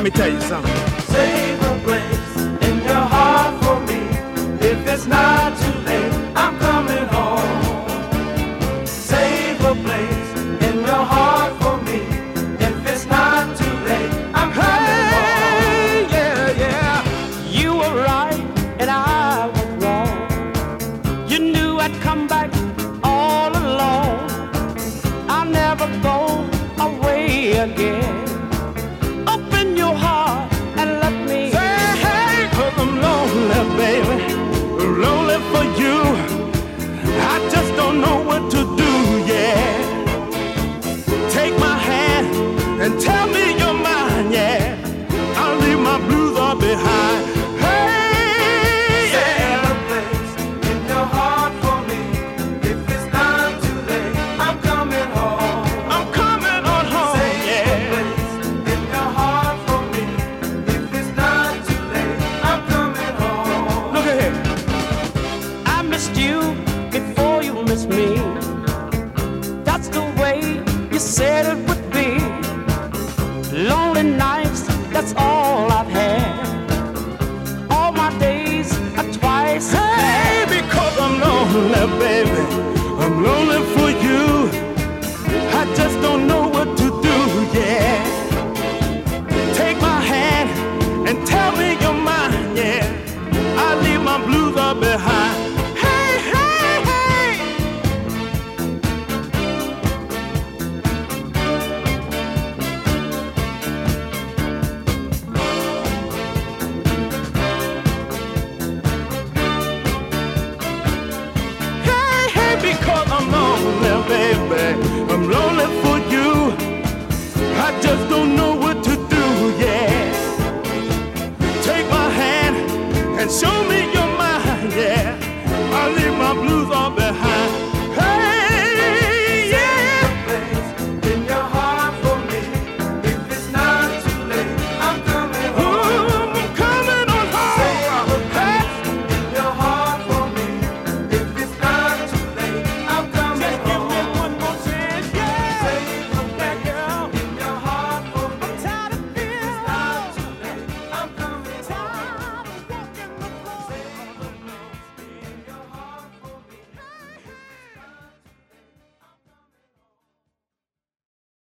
Let me tell you something. Save a place in your heart for me. If it's not too late, I'm coming home. Save a place in your heart for me. If it's not too late, I'm coming home. Yeah, yeah. You were right and I was wrong. You knew I'd come back all alone. I'll never go away again. Open your heart and let me Say hey, 'cause I'm lonely, baby. Lonely for you. I just don't know what to do, yeah. Take my hand and tell me